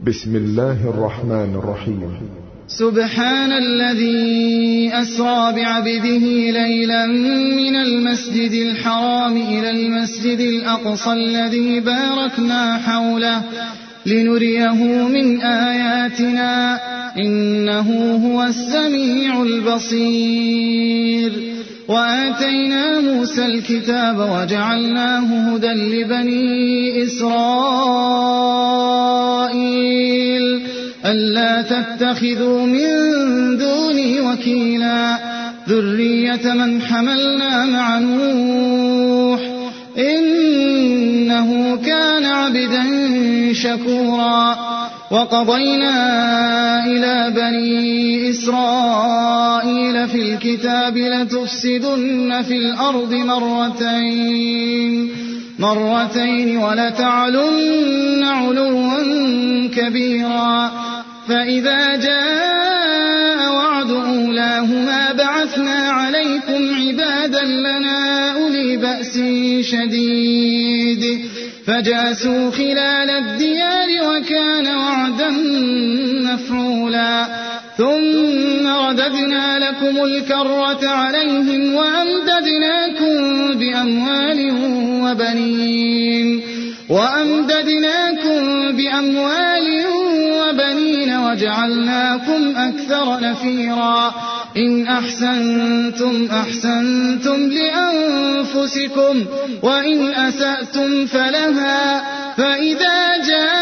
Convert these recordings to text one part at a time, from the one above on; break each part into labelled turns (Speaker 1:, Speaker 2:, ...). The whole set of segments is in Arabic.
Speaker 1: بسم الله الرحمن الرحيم.
Speaker 2: سبحان الذي أسرى بعبده ليلا من المسجد الحرام إلى المسجد الأقصى الذي باركنا حوله لنريه من آياتنا إنه هو السميع البصير. وآتينا موسى الكتاب وجعلناه هدى لبني إسرائيل ألا تتخذوا من دوني وكيلا ذرية من حملنا مع نوح إنه كان عبدا شكورا. وقضينا إلى بني إسرائيل في الكتاب لتفسدن في الأرض مرتين ولتعلن علوا كبيرا. فإذا جاء وعد أولاهما بعثنا عليكم عبادا لنا أولي بأس شديد فجاسوا خلال الديار وكان وعدا مفعولا. ثم رددنا لكم الكرة عليهم وأمددناكم بأموال وبنين وجعلناكم أكثر نفيرا. إن أحسنتم أحسنتم لأنفسكم وإن أسأتم فلها. فإذا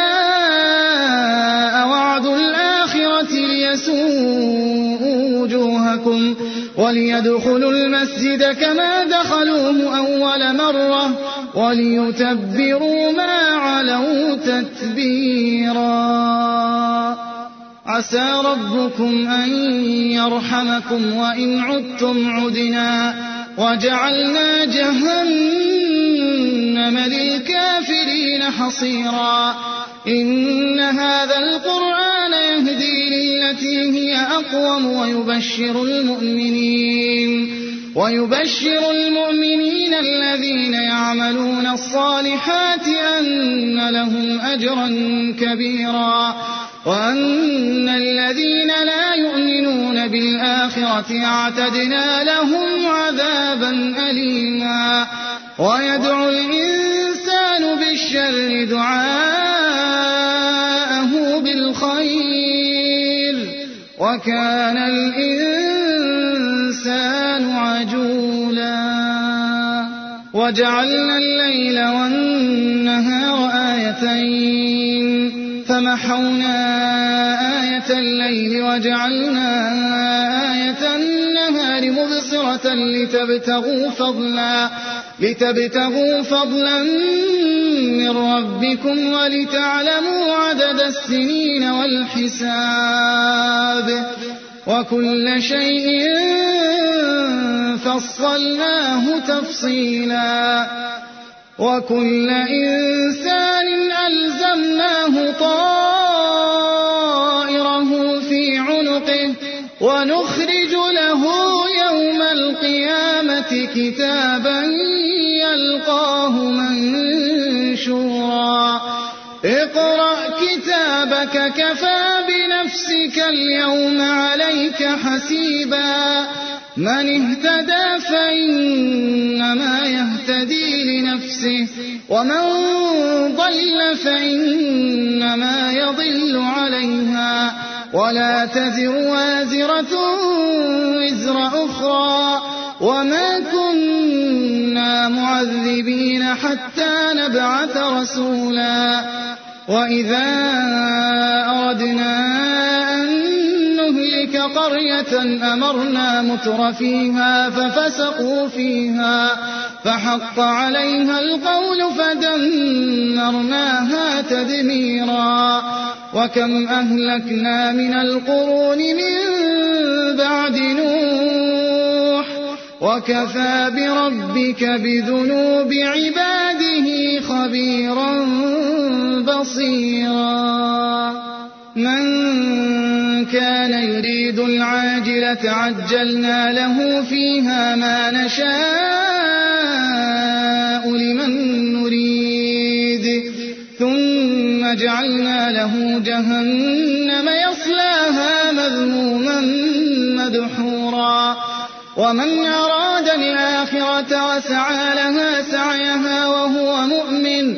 Speaker 2: جاء وعد الآخرة ليسوءوا وجوهكم وليدخلوا المسجد كما دخلوه أول مرة وليتبروا ما علوا تتبيرا. عسى ربكم أن يرحمكم وإن عدتم عدنا وجعلنا جهنم للكافرين حصيرا. إن هذا القرآن يهدي للتي هي أقوم ويبشر المؤمنين الذين يعملون الصالحات أن لهم أجرا كبيرا وأن الذين لا يؤمنون بالآخرة اعتدنا لهم عذابا أليما. ويدعو الإنسان بالشر دعاءه بالخير وكان الإنسان عجولا. وجعلنا الليل والنهار آيتين فمحونا آية الليل وجعلنا آية النهار مبصرة لتبتغوا فضلا من ربكم ولتعلموا عدد السنين والحساب وكل شيء فصلناه تفصيلا. وكل إنسان ألزمناه طائره في عنقه ونخرج له يوم القيامة كتابا يلقاه منشورا. اقرأ كتابك كفى بنفسك اليوم عليك حسيبا. من اهتدى فإنما يهتدي لنفسه ومن ضل فإنما يضل عليها ولا تزر وازرة وزر أخرى وما كنا معذبين حتى نبعث رسولا. وإذا أردنا أن نهلك قرية أمرنا متر فيها ففسقوا فيها فحق عليها القول فدمرناها تدميرا. وكم أهلكنا من القرون من بعد نوح وكفى بربك بذنوب عباده خبيرا بصيرا. من كان يريد العاجلة عجلنا له فيها ما نشاء لمن نريد ثم وجعلنا له جهنم يصلاها مذموما مدحورا ومن أراد الآخرة وسعى لها سعيها وهو مؤمن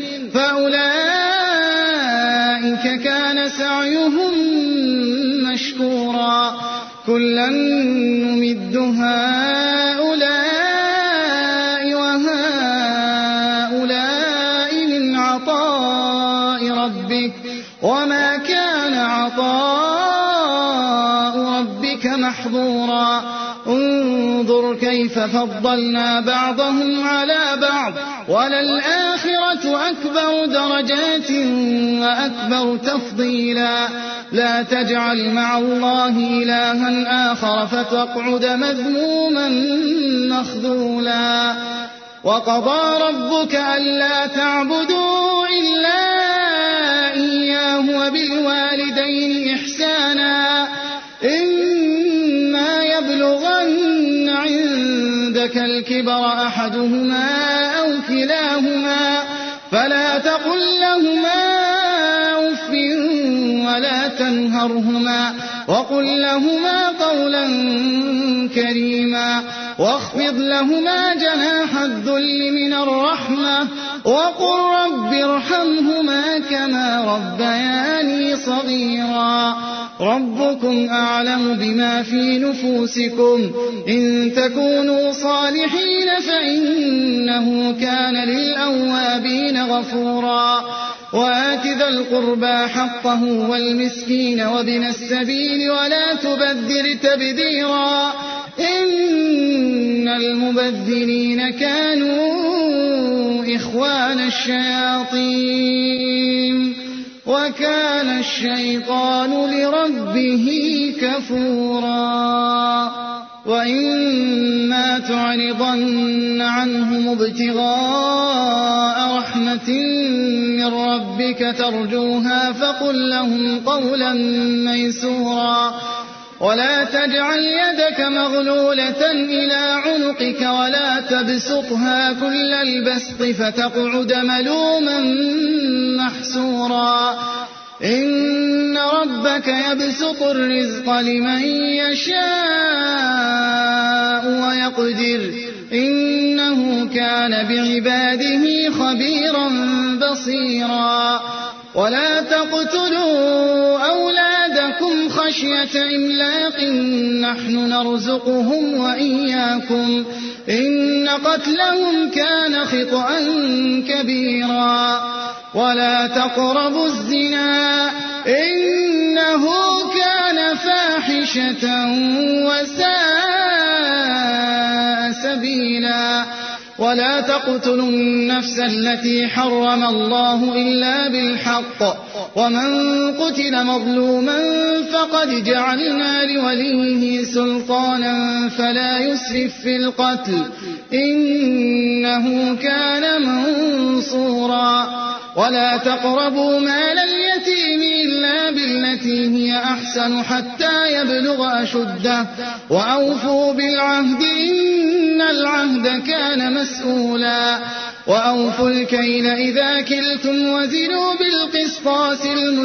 Speaker 2: فأولئك كان سعيهم مشكورا كلا نمد هؤلاء وهؤلاء من عطاء ربك وما كان عطاء ربك محظورا انظر كيف فضلنا بعضهم على بعض وللآخرة أكبر درجات وأكبر تفضيلا لا تجعل مع الله إلها آخر فتقعد مذموما مخذولا وقضى ربك ألا تعبدوا إلا إياه وبالوالدين إحسانا إما يبلغن عندك الكبر أحدهما أو كلاهما فلا تقل لهما أف ولا تنهرهما وقل لهما قولا كريما واخفض لهما جناح الذل من الرحمة وقل رب ارحمهما كما ربياني صغيرا ربكم أعلم بما في نفوسكم إن تكونوا صالحين فإنه كان للأوابين غفورا وآت ذا القربى حقه والمسكين وابن السبيل ولا تبذر تبذيرا إن المبذرين كانوا إخوان الشياطين وكان الشيطان لربه كفورا وإما تعرضن عنهم ابتغاء رحمة من ربك ترجوها فقل لهم قولا ميسورا ولا تجعل يدك مغلولة إلى عنقك ولا تبسطها كل البسط فتقعد ملوما محسورا إن ربك يبسط الرزق لمن يشاء ويقدر إنه كان بعباده خبيرا بصيرا ولا تقتلوا أولادكم خشية إملاق نحن نرزقهم وإياكم إن قتلهم كان خطأ كبيرا ولا تقربوا الزنا إنه كان فاحشة وساء سبيلا ولا تقتلوا النفس التي حرم الله إلا بالحق ومن قتل مظلوما فقد جعلنا لوليه سلطانا فلا يسرف في القتل إنه كان منصورا ولا تقربوا مال اليتيم إلا بالتي هي أحسن حتى يبلغ أشده وأوفوا بالعهد إن العهد كان مسؤولا وأوفوا الكيل إذا كلتم وزنوا بالقسطاس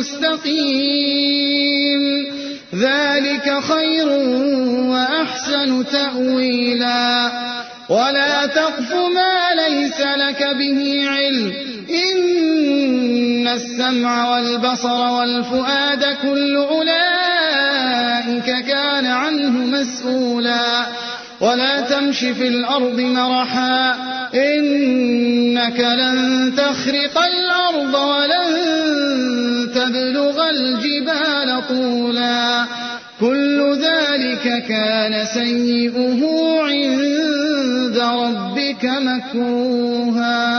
Speaker 2: المستقيم ذلك خير وأحسن تأويلا ولا تقف ما ليس لك به علم إن السمع والبصر والفؤاد كل أولئك كان عنه مسؤولا ولا تمش في الأرض مرحا إنك لن تخرق الأرض ولن تبلغ الجبال طولا كل ذلك كان سيئه عند ربك مكروها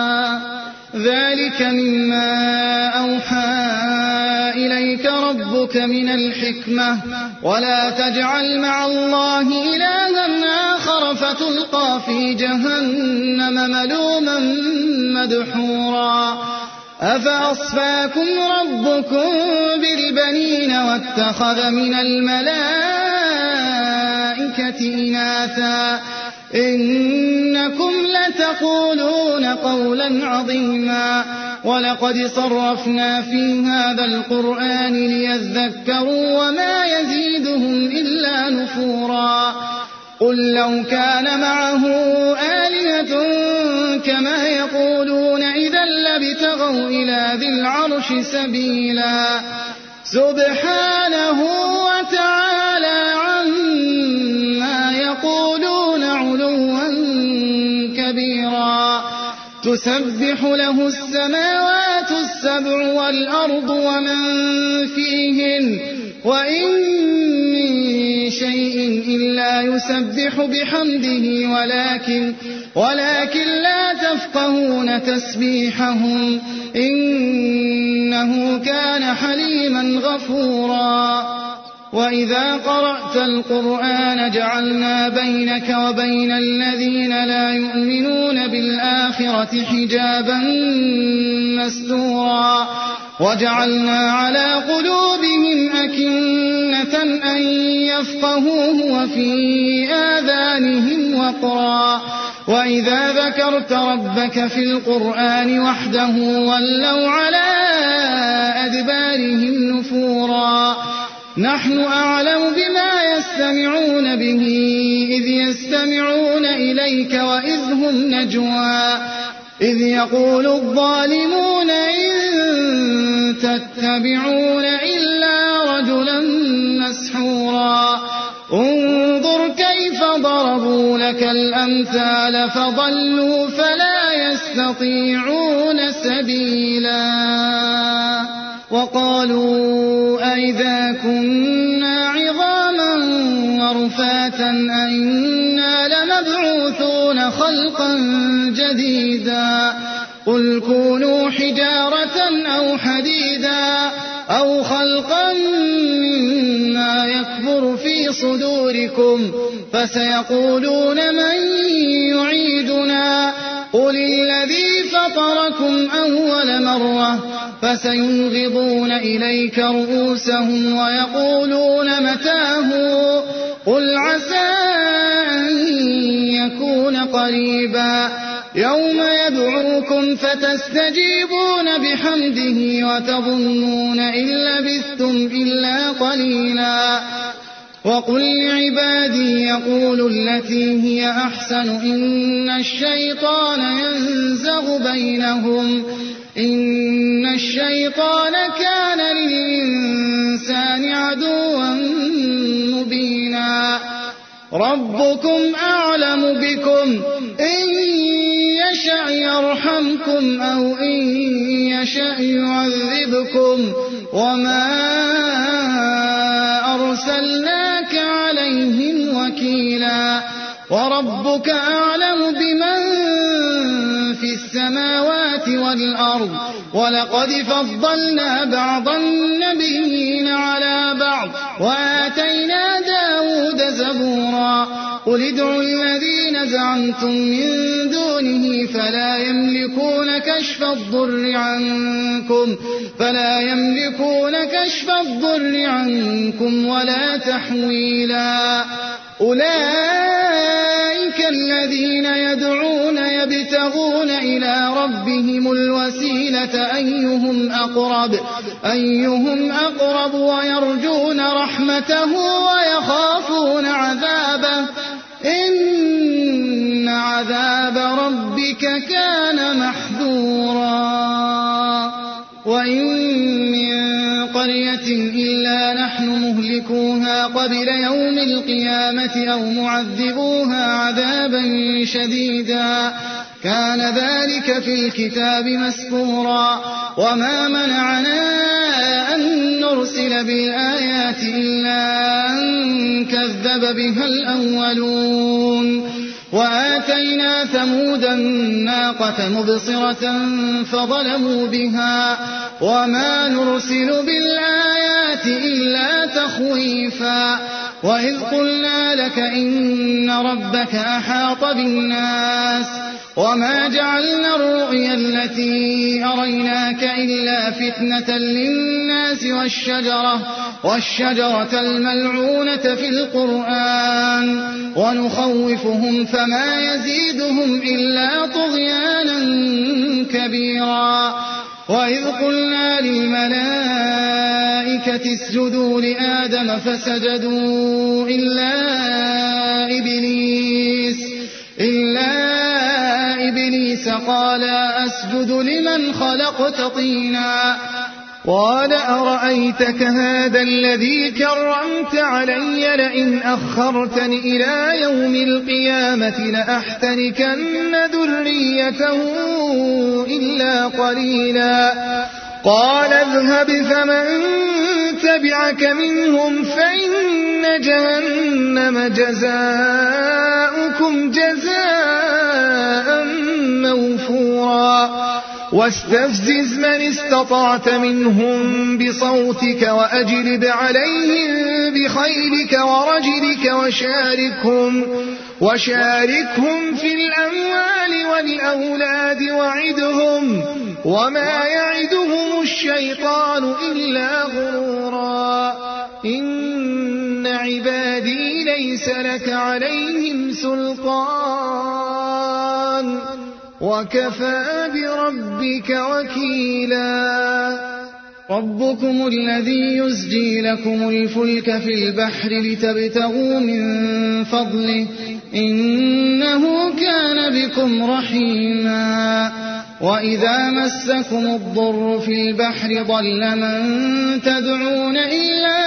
Speaker 2: ذلك مما أوحى إليك ربك من الحكمة ولا تجعل مع الله إلها آخر فتلقى في جهنم ملوما مدحورا أفأصفاكم ربكم بالبنين واتخذ من الملائكة إناثا إنكم لتقولون قولا عظيما ولقد صرفنا في هذا القرآن ليذكروا وما يزيدهم إلا نفورا قل لو كان معه آلهة كما يقولون إذا لابتغوا إلى ذي العرش سبيلا سبحانه وتعالى عما يقولون علوا كبيرا تسبح له السماوات السبع والأرض ومن فيهن وإن من شيء إلا يسبح بحمده ولكن لا تفقهون تسبيحهم إنه كان حليما غفورا وإذا قرأت القرآن جعلنا بينك وبين الذين لا يؤمنون بالآخرة حجابا مستورا وجعلنا على قلوبهم أكنة أن يفقهوه وفي آذانهم وقرا وإذا ذكرت ربك في القرآن وحده ولوا على أدبارهم نفورا نحن أعلم بما يستمعون به إذ يستمعون إليك وإذ هم نجوى إذ يقول الظالمون إن تتبعون إلا رجلا مسحورا انظر كيف ضربوا لك الأمثال فضلوا فلا يستطيعون سبيلا وقالوا أئذا كنا عظاما ورفاتا أئنا لمبعوثون خلقا جديدا قل كونوا حجارة أو حديدا أو خلقا مما يكبر في صدوركم فسيقولون من يعيدنا قل الذي فطركم أول مرة فسينغضون إليك رؤوسهم ويقولون متاه قل عسى أن يكون قريبا يوم يدعوكم فتستجيبون بحمده وتظنون إن لبثتم إلا قليلا وقل لعبادي يقولوا التي هي أحسن إن الشيطان ينزغ بينهم إن الشيطان كان للإنسان عدوا مبينا ربكم أعلم بكم إن يشأ يرحمكم أو إن يشأ يعذبكم وما أرسلناك عليهم وكيلا وربك أعلم بمن في السماوات والأرض ولقد فضلنا بعض النبيين على بعض وآتينا داود زبورا قل ادعوا الذين زعمتم من دونه فلا يملكون كشف الضر عنكم ولا تحويلا أولئك الذين يدعون يبتغون إلى ربهم الوسيلة أيهم أقرب ويرجون رحمته ويخافون عذابه إن عذاب ربك كان محذورا وإن من قرية إلا نحن مهلكوها قبل يوم القيامة أو معذبوها عذابا شديدا كان ذلك في الكتاب مسطورا وما منعنا أن نرسل بالآيات إلا أن كذب بها الأولون وآتينا ثمود الناقة مبصرة فظلموا بها وما نرسل بالآيات إلا تخويفا وإذ قلنا لك إن ربك أحاط بالناس وما جعلنا الرؤيا التي أريناك إلا فتنة للناس والشجرة الملعونة في القرآن ونخوفهم فما يزيدهم إلا طغيانا كبيرا وإذ قلنا للملائكة اسجدوا لآدم فسجدوا إلا إبليس قال أسجد لمن خلقت طينا قال أرأيتك هذا الذي كرمت علي لئن أخرتني إلى يوم القيامة لأحتركن ذريته إلا قليلا قال اذهب فمن تبعك منهم فإن جهنم جزاؤكم جزاء موفورا واستفزز من استطعت منهم بصوتك وأجلب عليهم بخيلك ورجلك وشاركهم في الأموال والأولاد وعدهم وما يعدهم الشيطان إلا غرورا إن عبادي ليس لك عليهم سلطان وكفى بربك وكيلا ربكم الذي يزجي لكم الفلك في البحر لتبتغوا من فضله إنه كان بكم رحيما وإذا مسكم الضر في البحر ضل من تدعون إلا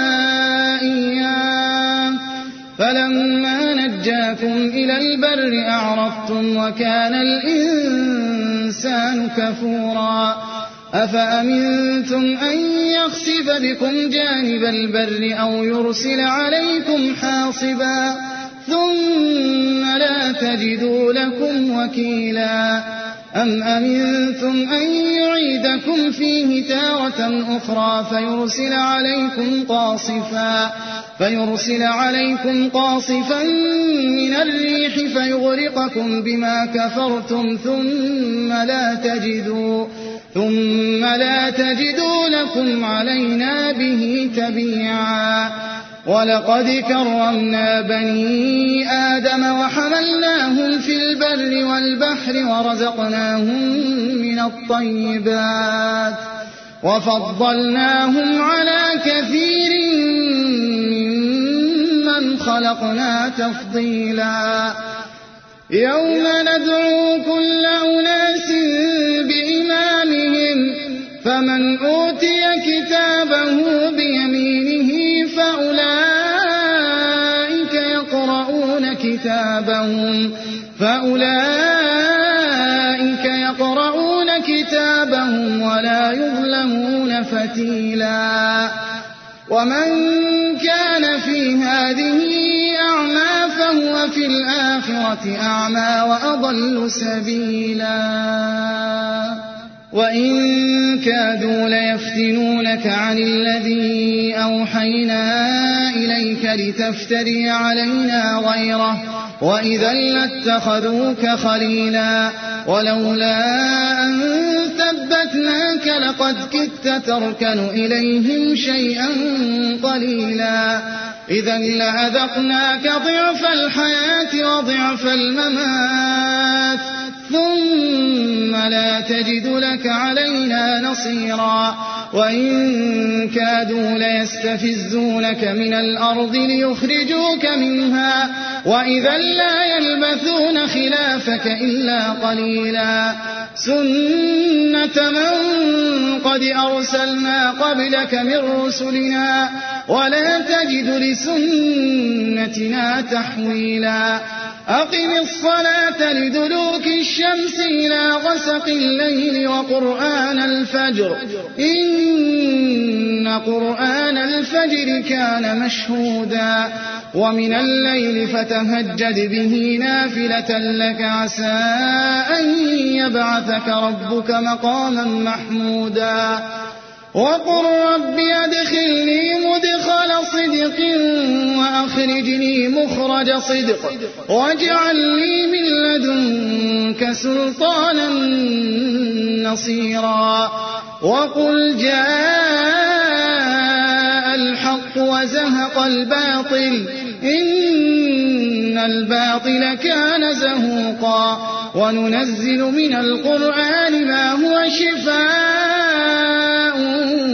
Speaker 2: إياه فلما نجاكم إلى البر أعرضتم وكان الإنسان كفورا أفأمنتم أن يخسف بكم جانب البر أو يرسل عليكم حاصبا ثم لا تجدوا لكم وكيلا أم أمنتم أن يعيدكم فيه تارة أخرى فيرسل عليكم قاصفا من الريح فيغرقكم بما كفرتم ثم لا تجدوا لكم علينا به تبيعا ولقد كرمنا بني آدم وحملناهم في البر والبحر ورزقناهم من الطيبات وفضلناهم على كثير ممن خلقنا تفضيلا يوم ندعو كل أناس بإمامهم فمن أوتي كتابه بيمينه فأولئك يقرؤون كتابهم ولا يظلمون فتيلا ومن كان في هذه أعمى فهو في الآخرة أعمى وأضل سبيلا وإن كادوا ليفتنونك عن الذي أوحينا إليك لتفتري علينا غيره وإذا لاتخذوك خليلا ولولا أن ثبتناك لقد كدت تركن إليهم شيئا قليلا إذا لأذقناك ضعف الحياة وضعف الممات ثم لا تجد لك علينا نصيرا وإن كادوا ليستفزونك من الأرض ليخرجوك منها وإذا لا يلبثون خلافك إلا قليلا سنة من قد أرسلنا قبلك من رسلنا ولا تجد لسنتنا تحويلا أقم الصلاة لدلوك الشمس إلى غسق الليل وقرآن الفجر إن قرآن الفجر كان مشهودا ومن الليل فتهجد به نافلة لك عسى أن يبعثك ربك مقاما محمودا وقل رب أدخلني مدخل صدق صدق وأخرجني مخرج صدق واجعل لي من لدنك سلطانا نصيرا وقل جاء الحق وزهق الباطل إن الباطل كان زهوقا وننزل من القرآن ما هو شفاء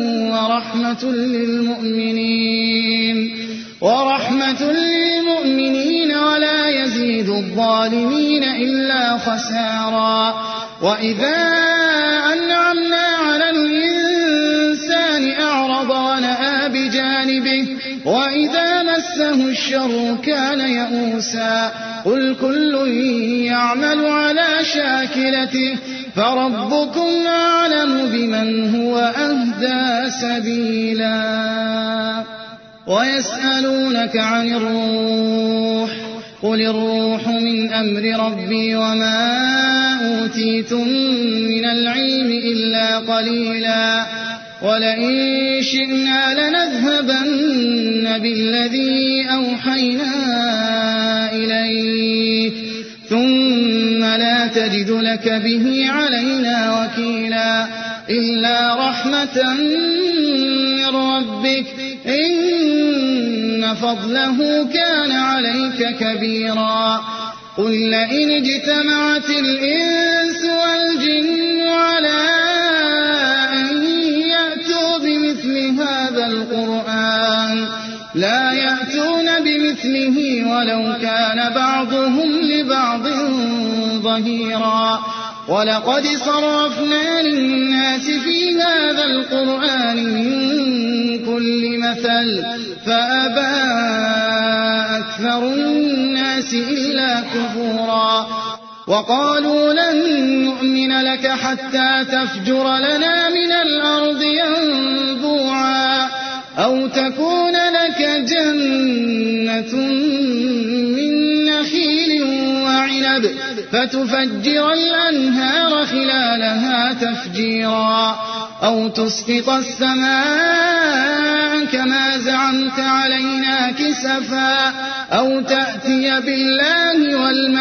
Speaker 2: ورحمة للمؤمنين ولا يزيد الظالمين إلا خسارا وإذا أنعمنا على الإنسان أعرض ونأى بجانبه وإذا مسه الشر كان يئوسا قل كل يعمل على شاكلته فربكم أعلم بمن هو أهدى سبيلا ويسألونك عن الروح قل الروح من أمر ربي وما أوتيتم من العلم إلا قليلا ولئن شئنا لنذهبن بالذي أوحينا إليك ثم لا تجد لك به علينا وكيلا إلا رحمة من ربك إن فضله كان عليك كبيرا قل لئن اجتمعت الإنس والجن على أن يأتوا بمثل هذا القرآن لا يأتون بمثله ولو كان بعضهم لبعض ظهيرا ولقد صرفنا للناس في هذا القرآن من كل مثل فأبى أكثر الناس إلا كفورا وقالوا لن نؤمن لك حتى تفجر لنا من الأرض ينبوعا أو تكون لك جنة من نخيل وعنب فتفجر الأنهار خلالها تفجيرا أو تسقط السماء كما زعمت علينا كسفا أو تأتي بالله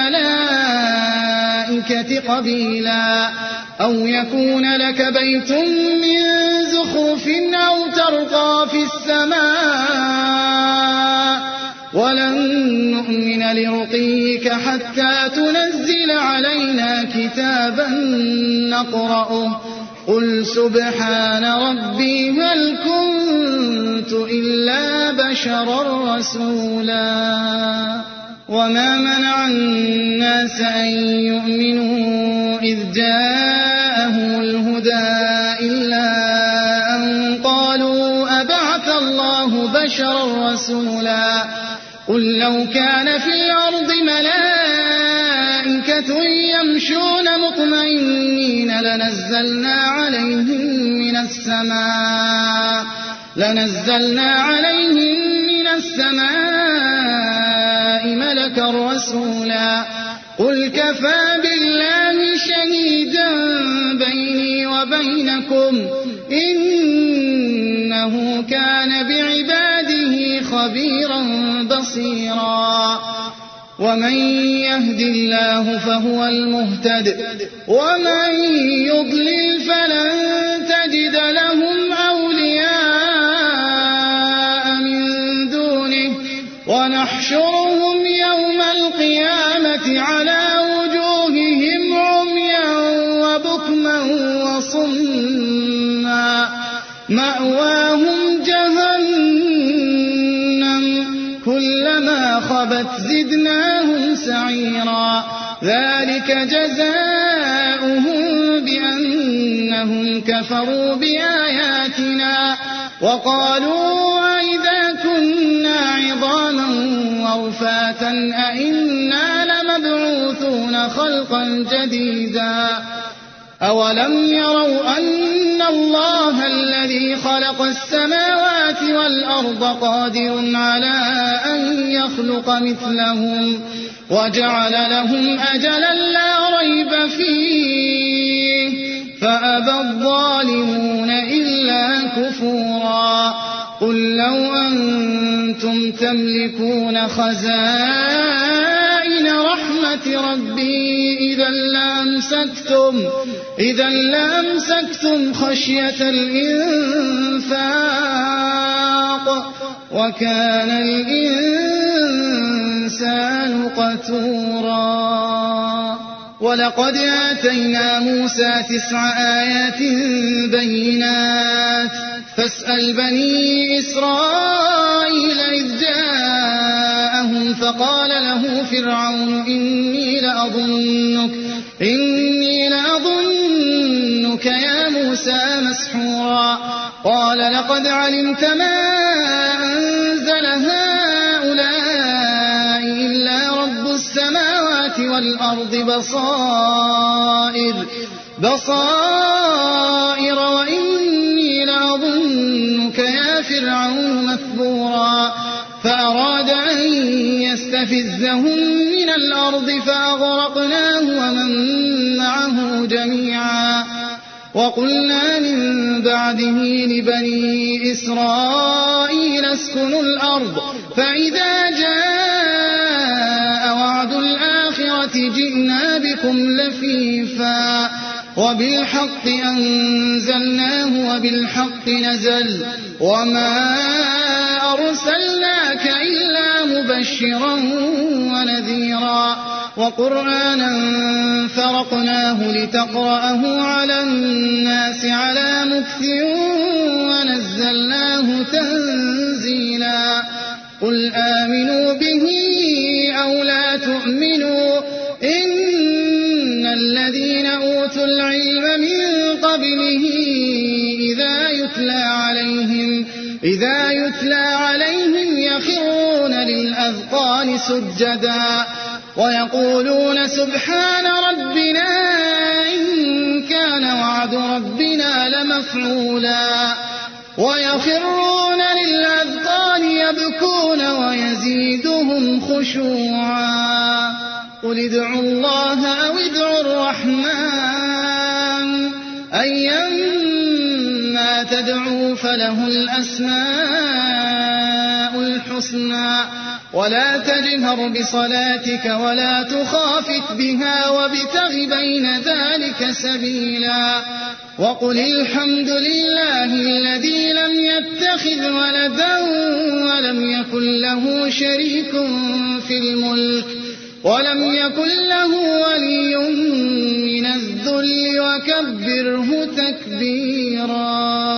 Speaker 2: والملائكة قبيلا أو يكون لك بيت من زخرف أو ترقى في السماء ولن نؤمن لرقيك حتى تنزل علينا كتابا نقرأه قل سبحان ربي هل كنت إلا بشرا رسولا وما منع الناس أن يؤمنوا إذ جاءهم الهدى إلا أن قالوا أبعث الله بشرا رسولا قل لو كان في الأرض ملائكة يمشون مطمئنين لنزلنا عليهم من السماء ملكا رسولا قل كفى بالله شهيدا بيني وبينكم إنه كان بعباده خبيرا بصيرا ومن يهد الله فهو المهتد ومن يضلل فلن تجد لهم أولياء من دونه ونحشرهم يوم القيامة على وجوههم عميا وبكما وصما مأواهم جهنم كلما خبت زدناهم سعيرا ذلك جزاؤهم بأنهم كفروا بآياتنا وقالوا أئذا كنا عظاما ورفاتا أئنا لمبعوثون خلقا جديدا أولم يروا أن الله الذي خلق السماوات والأرض قادر على أن يخلق مثلهم وجعل لهم أجلا لا ريب فيه فأبى الظالمون إلا كفورا قل لو كنتم تملكون خزائن رحمة ربي إذا لأمسكتم خشية الإنفاق وكان الإنسان قتورا. ولقد آتينا موسى 9 آيات بينات فاسأل بني إسرائيل إذ جاءهم فقال له فرعون إني لأظنك يا موسى مسحورا. قال لقد علمت ما أنزل هؤلاء إلا رب السماوات والأرض بصائر وإني لأظنك يا فرعون مثبورا. فأراد أن يستفزهم من الأرض فأغرقناه ومن معه جميعا. وقلنا من بعده لبني إسرائيل اسكنوا الأرض فإذا جاء وعد الآخرة جئنا بكم لفيفا وبالحق أنزلناه وبالحق نزل وما أرسلناك إلا مبشرا ونذيرا. وقرآنا فرقناه لتقرأه على الناس على مكث ونزلناه تنزيلا. قل آمنوا به أو لا تؤمنوا إن الذين أوتوا العلم من قبله إذا يتلى عليهم يخرون للأذقان سجدا ويقولون سبحان ربنا إن كان وعد ربنا لمفعولا ويخرون للأذقان يبكون ويزيدهم خشوعا. قل ادعوا الله أو ادعوا الرحمن أيما تدعوا فله الأسماء الحسنى ولا تجهر بصلاتك ولا تخافت بها وابتغ بين ذلك سبيلا. وقل الحمد لله الذي لم يتخذ ولدا ولم يكن له شريك في الملك ولم يكن له ولي من الذل وكبره تكبيرا.